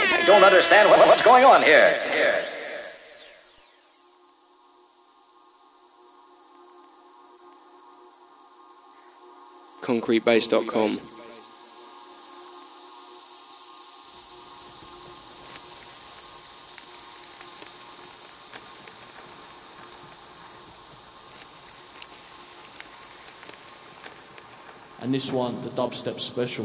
I don't understand what's going on here. concretebase.com. And this one, the dubstep special.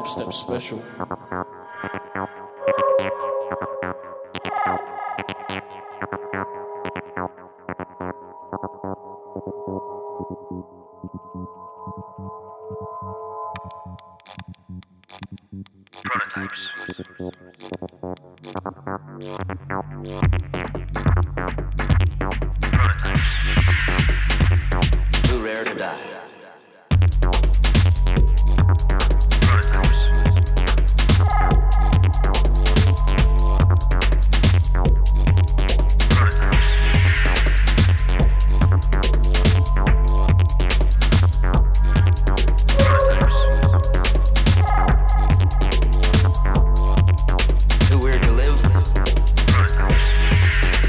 dubstep special. Prototypes. Prototypes. Too rare to die. Prototypes. Too weird to live. Prototypes.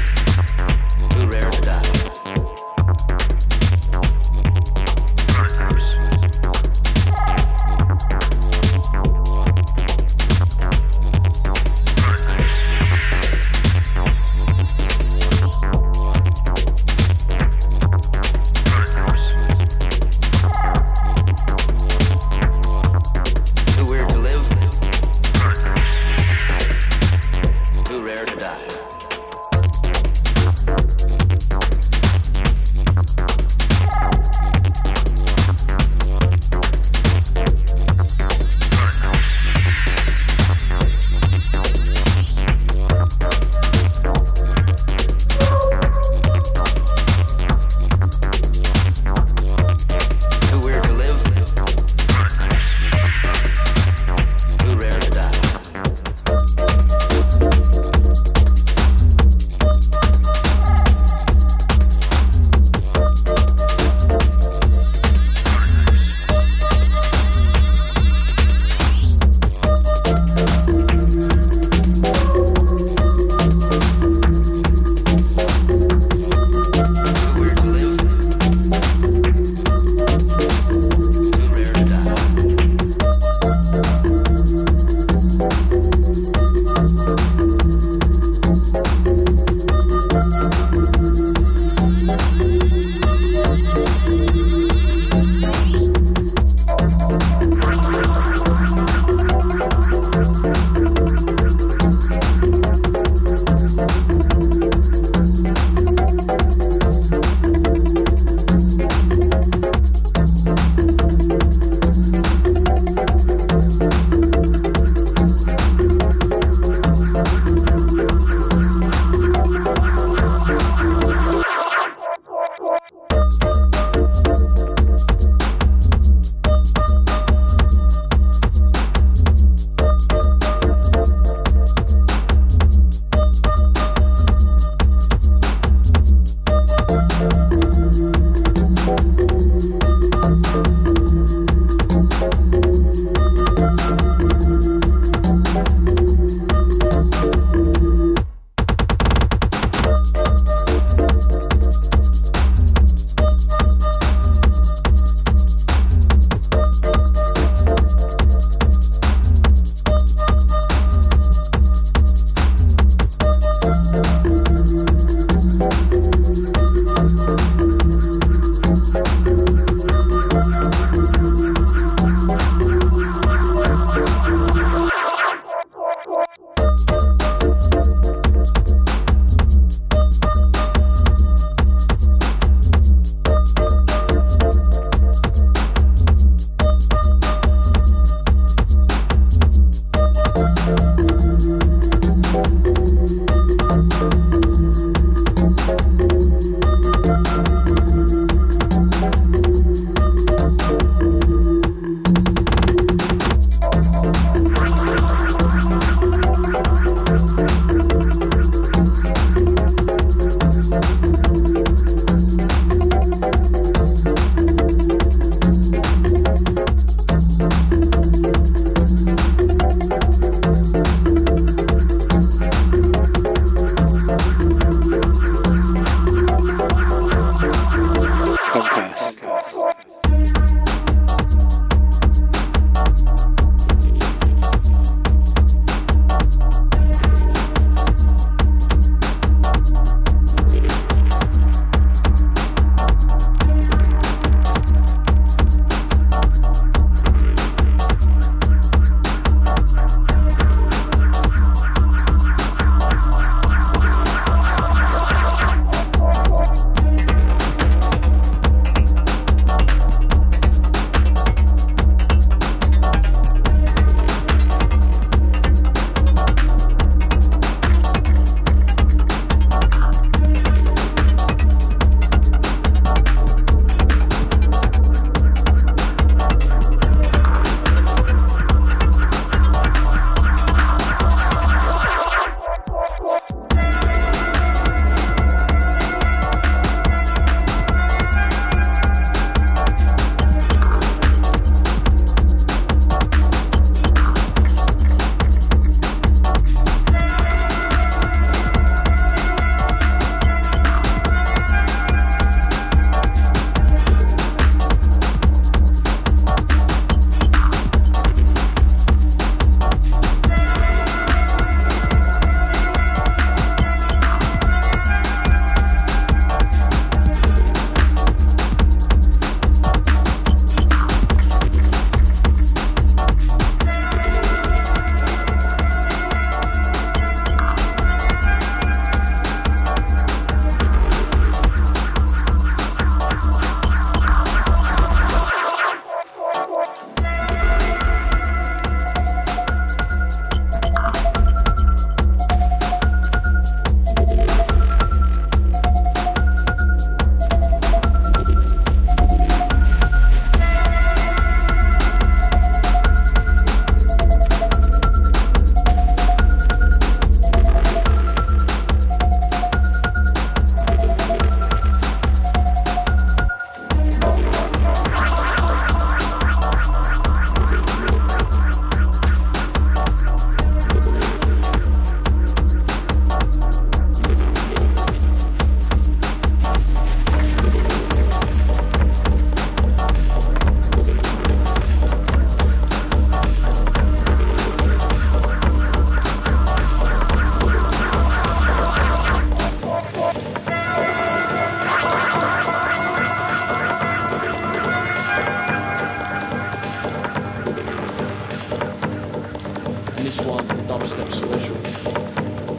this one, the dubstep special.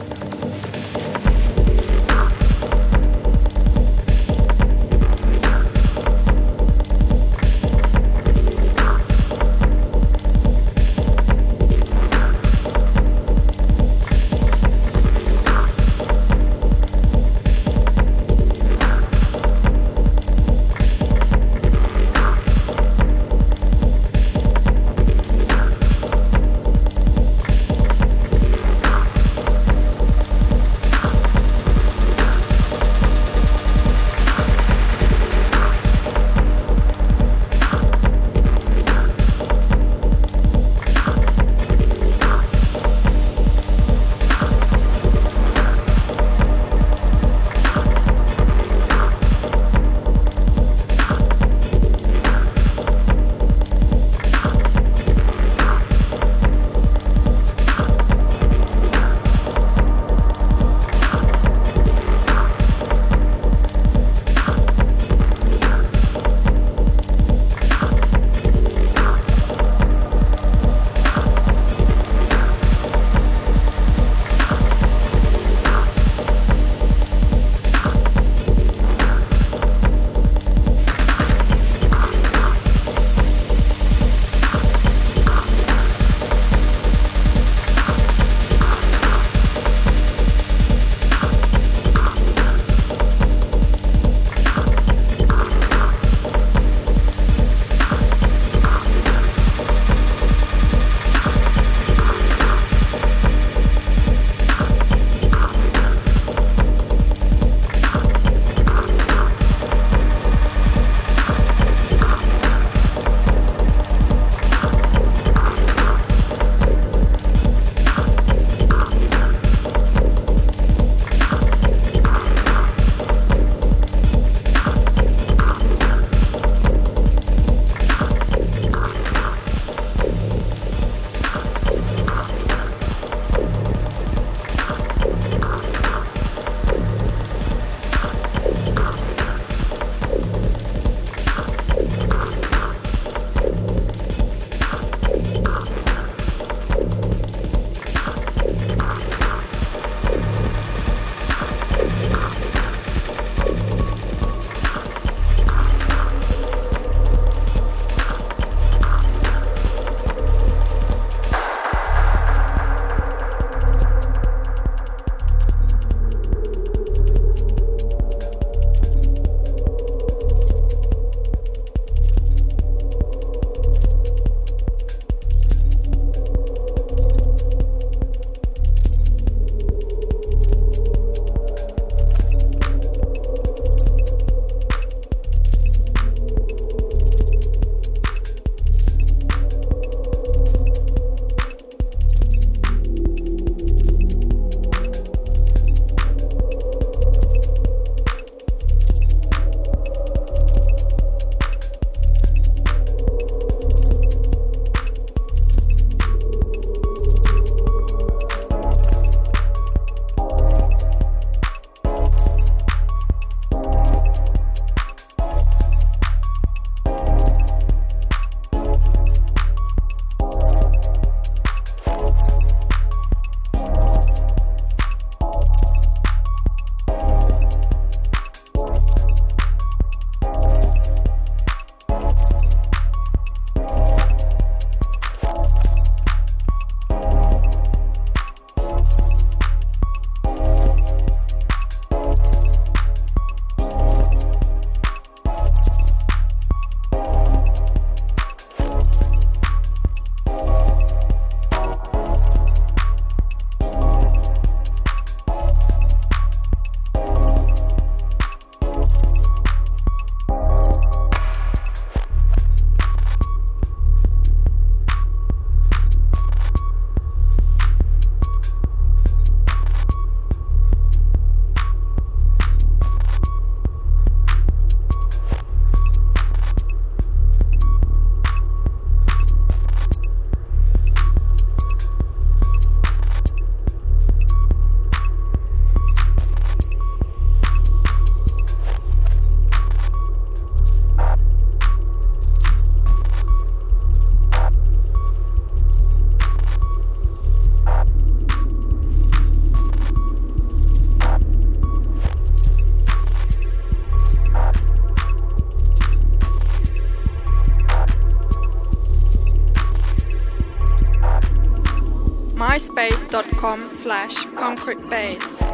myspace.com/concretebase.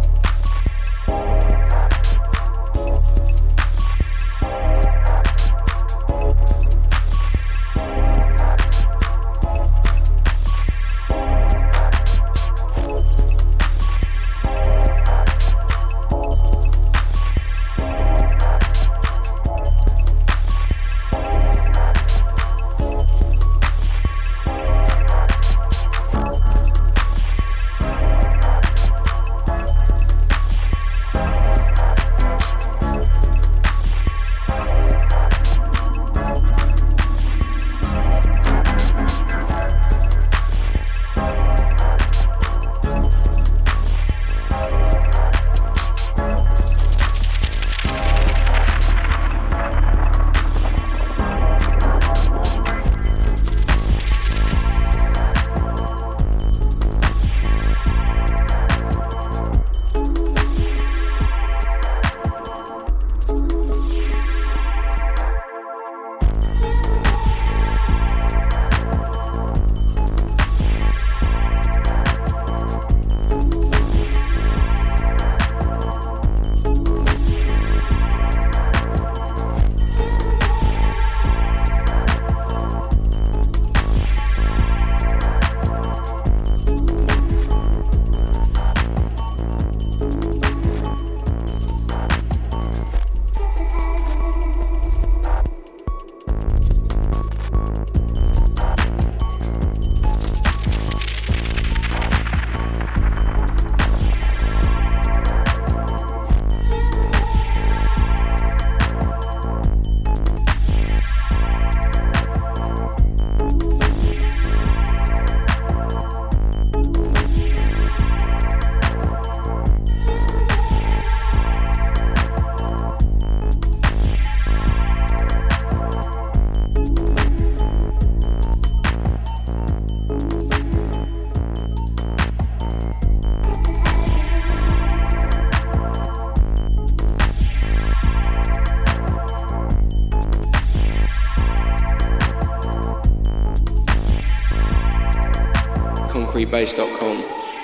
concretebase.com.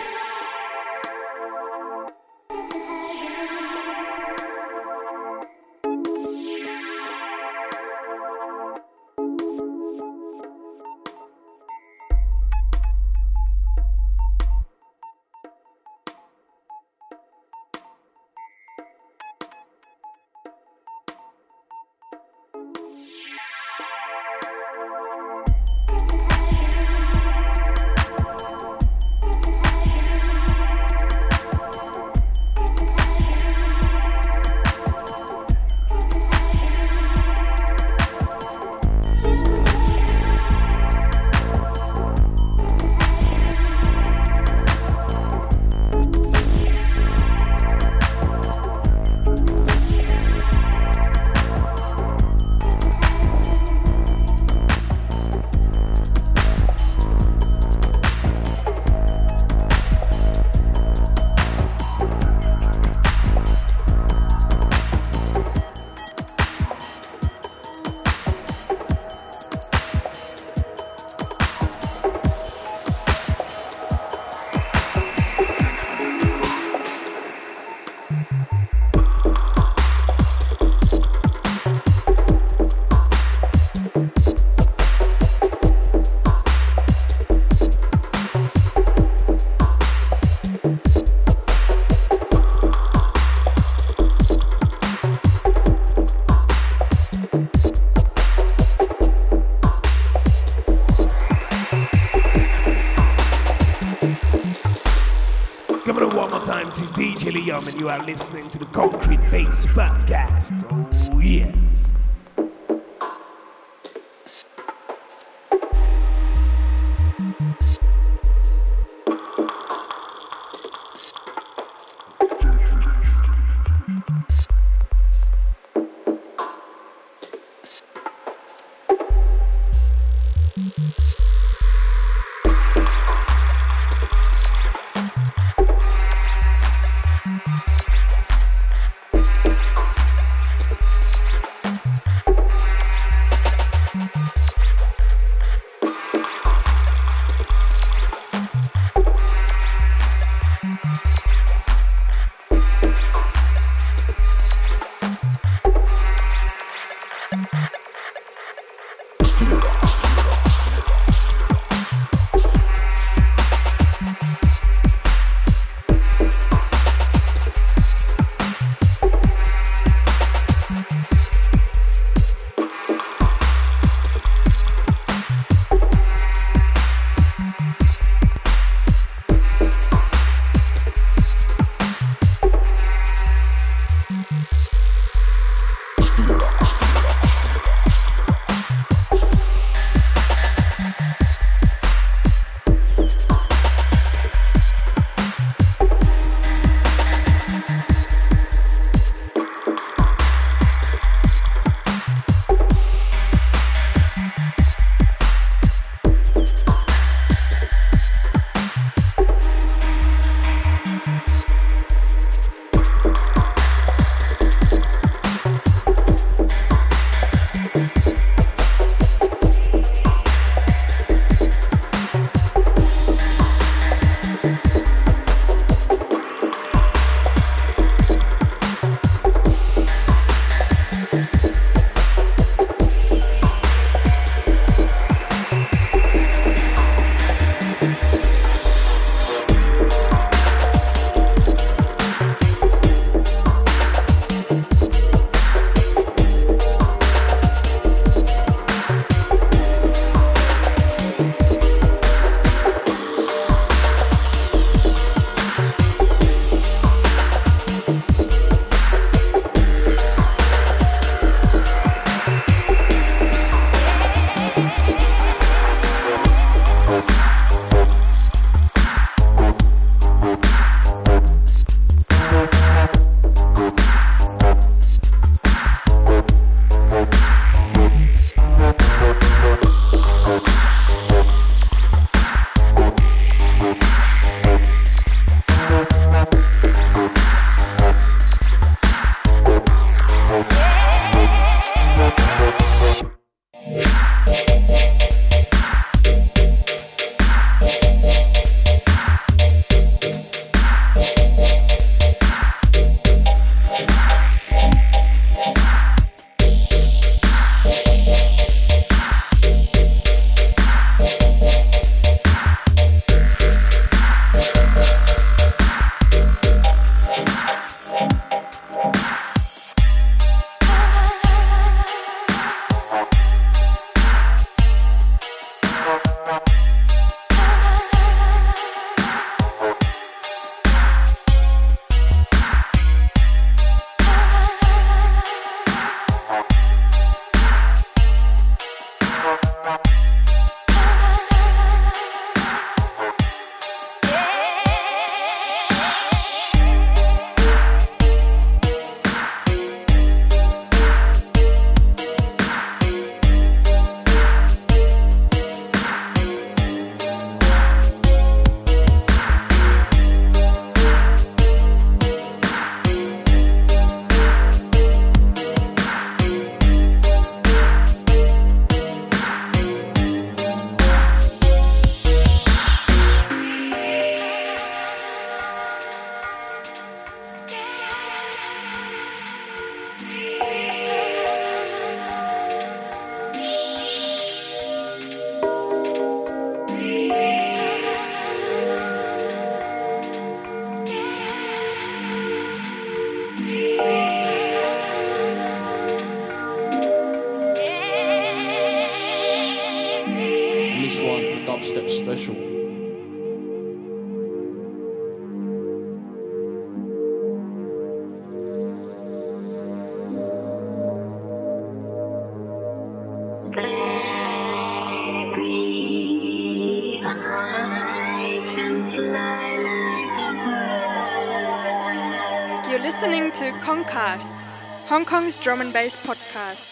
This is DJ Liam and you are listening to the Concrete Bass Podcast. Oh yeah. Dubstep Special. You're listening to Concast, Hong Kong's drum and bass podcast.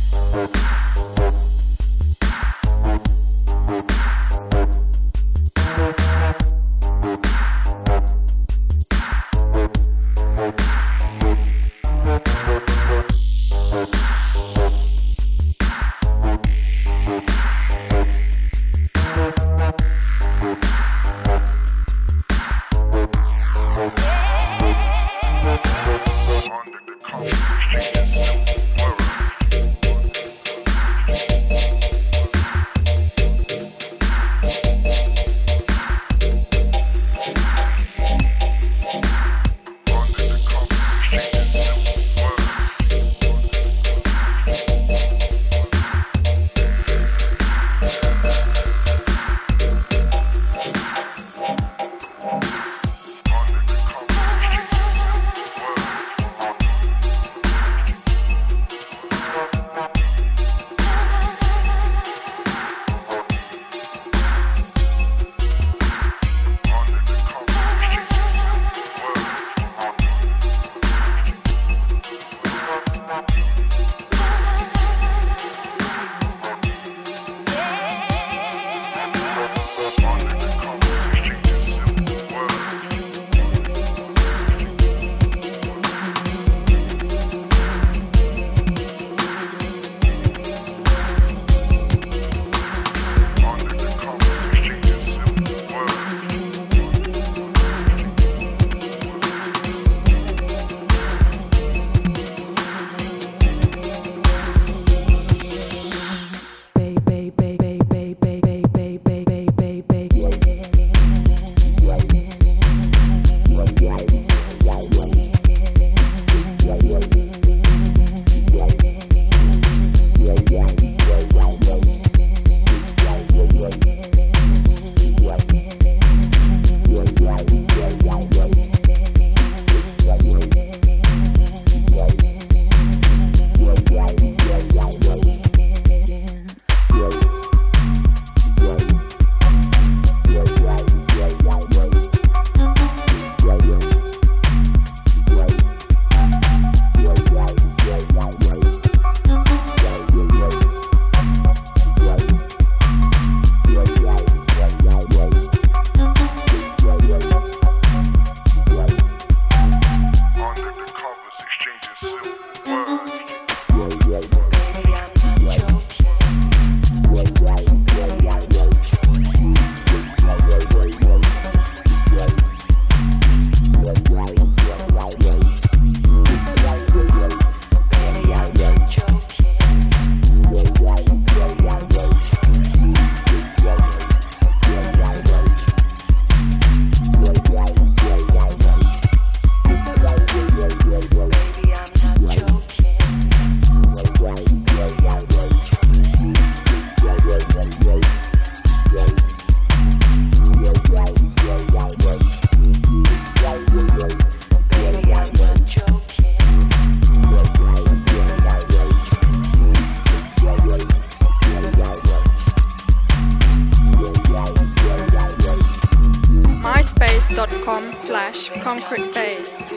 MySpace.com/concrete bass.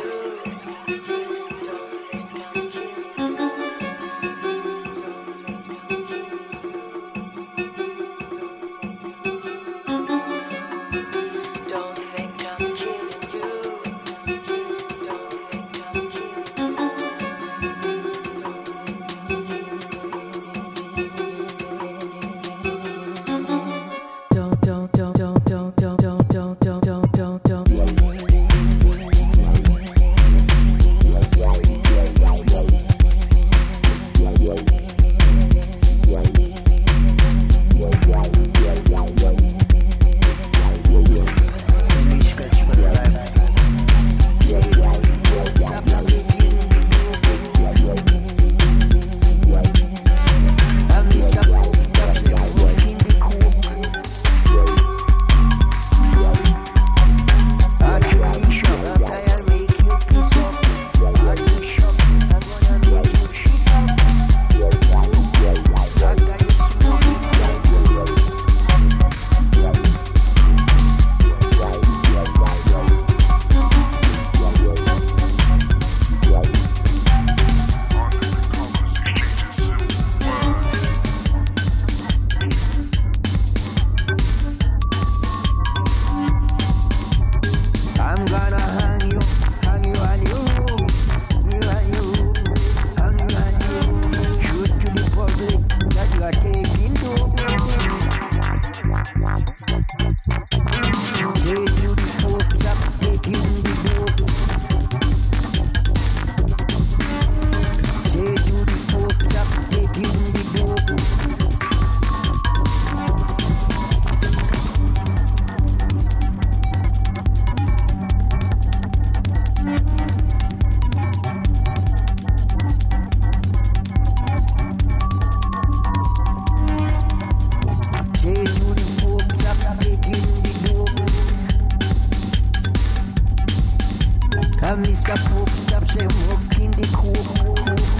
Mr. Pope, stop say walk in the coke.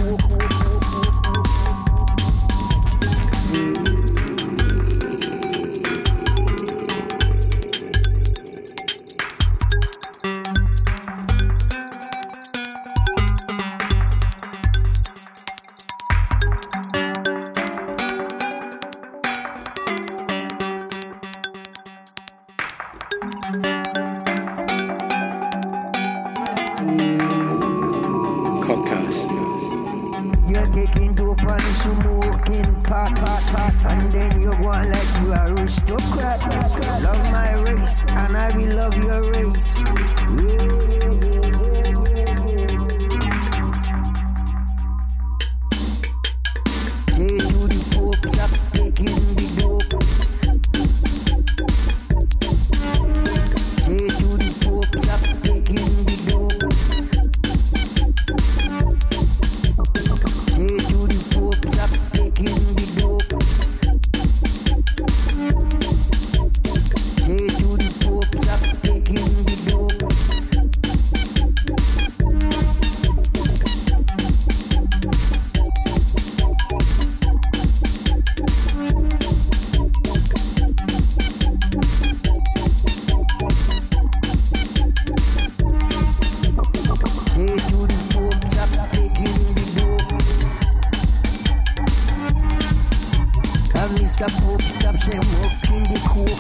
You're taking dope and smoking pot, and then you go on like you are aristocrat. Love my race, and I will love your race. Say to the Pope, stop taking the dope. Say to the Pope, stop taking the dope. Say to the Pope, stop taking the dope. Say to the Pope, stop taking the dope. Say to the Pope, stop taking the dope. And Mr. Pope, stop saying walk in the coke.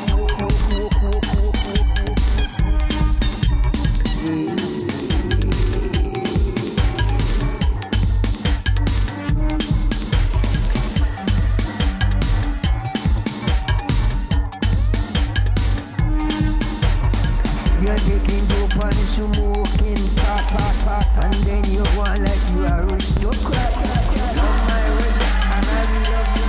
You're taking dope and smoking pot, and then you go on like you are aristocrat. Love my race, and I will love you.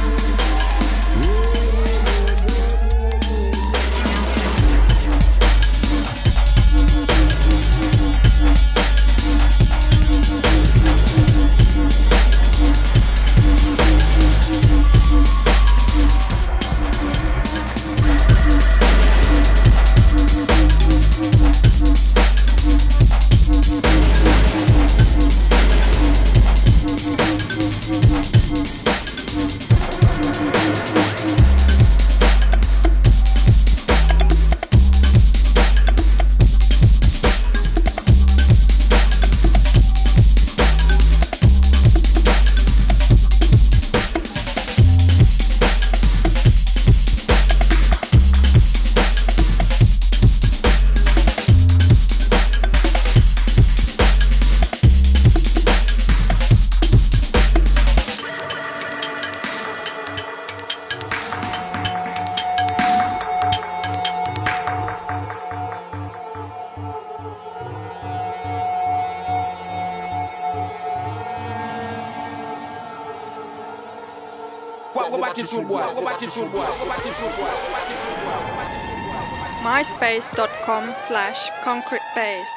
myspace.com/concretebase.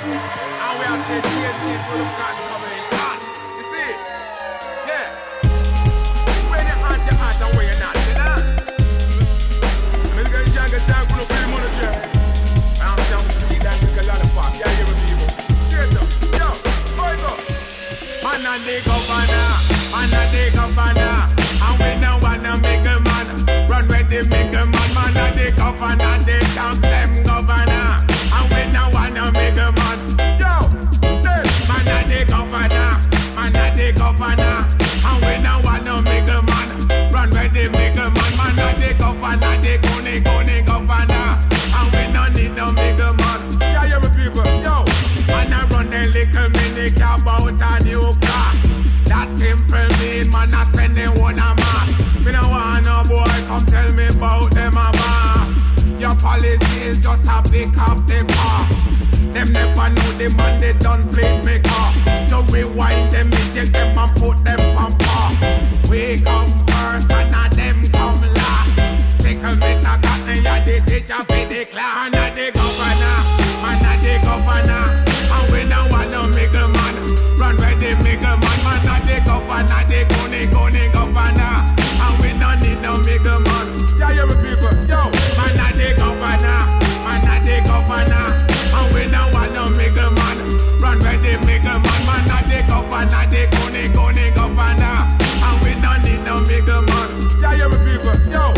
And we are saying cheers to the cotton coming in hot. You see? Yeah. When you hunt your heart and where you're not, you know? I'm going to jungle time for the free money check. I'm down to see that with a lot of pop. Yeah, you people. Straight up. Yo, boys up. Man and the governor. Man and the governor. And we now wanna make a man. Run with the make a man. Man and the governor. They dance them governor. And we now wanna make a man. Yo, then. Man and the governor. Man and the governor. And we now wanna make a man. Run with the make a man. Man and the governor. They gonna governor. And we no need no make a man. Yeah, you people. Yo, man I run a little mini cab out a new class. That simple mean man not spending one a mass. Me no want no boy come tell me about them a boss. Your policy is just a pick up the pass. Them never know the man they done played me off. To rewind them, eject them and put them on pass. We come first and not them come last. Second Mr. Cotton, yeah the teacher for the class. Man a the governor, man a the governor. And we no want no make a man. Run where they make a man. Man a the governor, they gonna governor. And we no need no make a man. Yeah, you people, yo. Man a the governor, man a the governor. And we no want no make a man. Run where they make a man. Man a the governor, they gonna governor. And we no need no make a man. Yeah, you people, yo.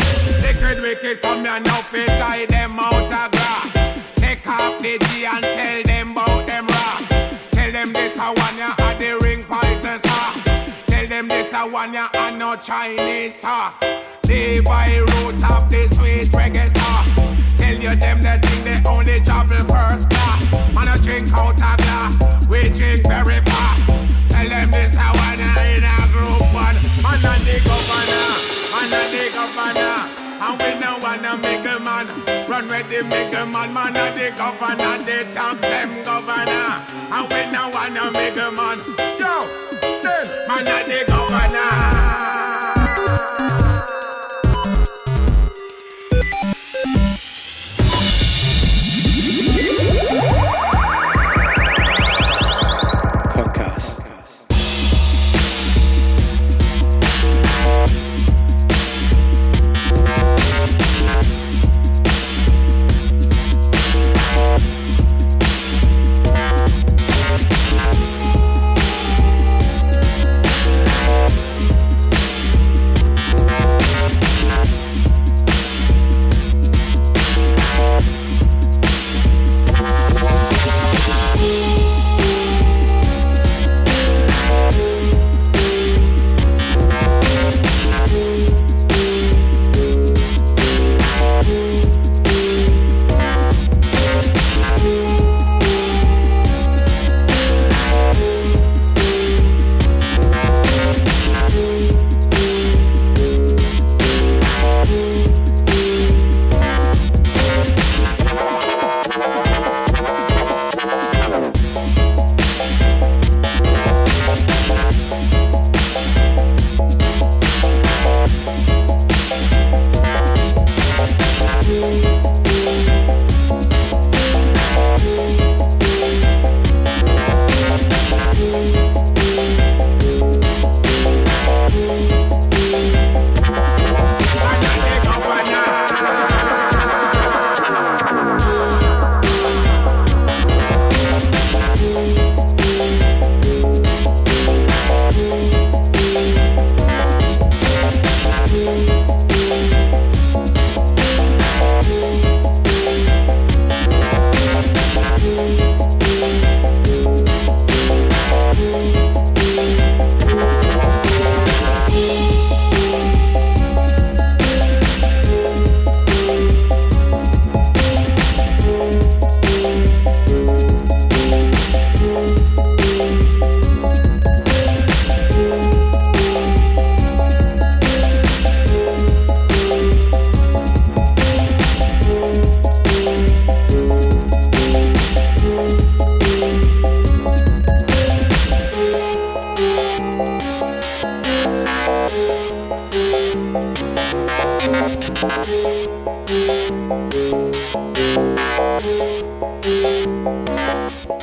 Wicked come here now fi tie them out of grass. Take off the G and tell them about them rats. Tell them this a one ya had the ring poison sauce. Tell them this a one ya had no Chinese sauce. Levi roots of the sweet reggae sauce. Tell you them the thing they only travel first class. Man a drink out a glass, we drink very fast. Tell them this a one ya in a group one. Man a the governor, man a the governor. And we no wanna make a man. Run where they make a man. Man a the governor, they tax them governor. And we no wanna make a man. Yo, then, man a the governor.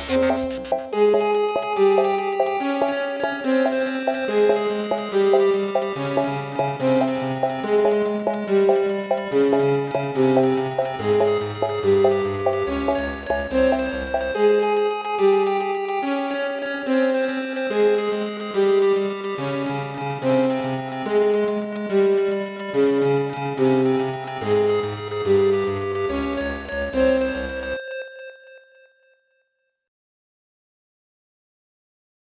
Thank